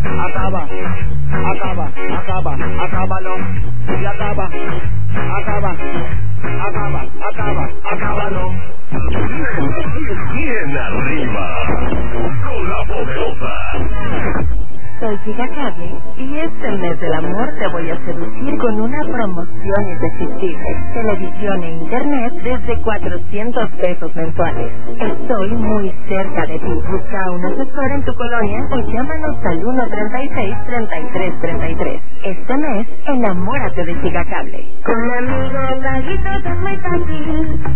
acábalo, y acábalo. Bien arriba, con la poderosa. Soy Gigacable y este mes del amor te voy a seducir con una promoción irresistible. Televisión e internet desde 400 pesos mensuales. Estoy muy cerca de ti. Busca a un asesor en tu colonia o llámanos al 136-3333. Este mes, enamórate de Gigacable. Con amigos, vaguitos es muy fácil.